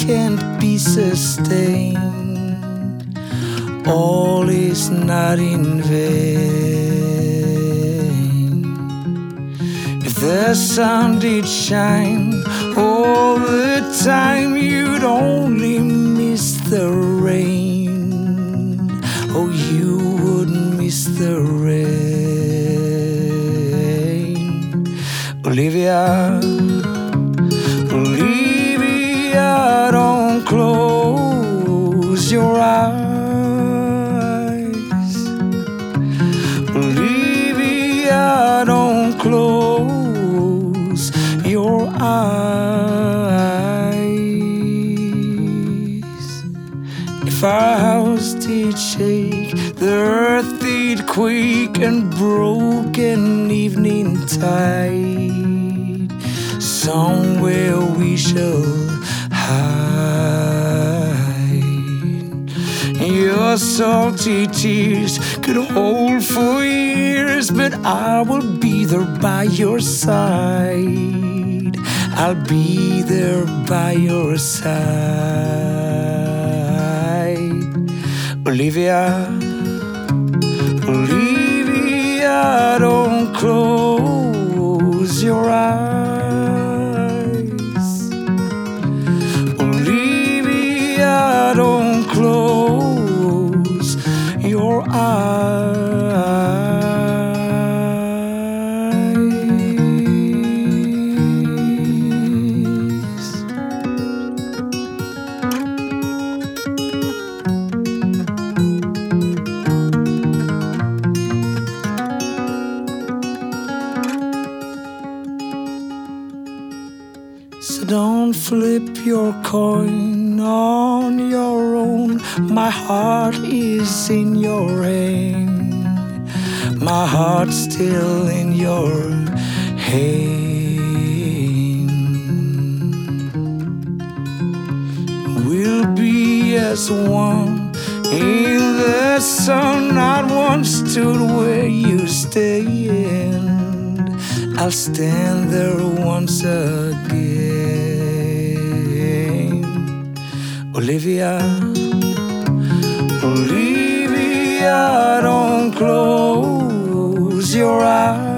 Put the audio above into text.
can't be sustained. All is not in vain. If the sun did shine all the time, you'd only miss the rain. Oh, you wouldn't miss the rain. Olivia, Olivia, don't close your eyes. Olivia, don't close your eyes. If our house did shake, the earth did quake, and broke an evening tide, somewhere we shall hide. Your salty tears could hold for years, but I will be there by your side. I'll be there by your side. Olivia, Olivia, don't close your eyes. Olivia, don't close your eyes. So don't flip your coin on your own. My heart is in your hand. My heart's still in your hand. We'll be as one in the sun. Not one stood where you stand. I'll stand there once again. Olivia, Olivia, don't close your eyes.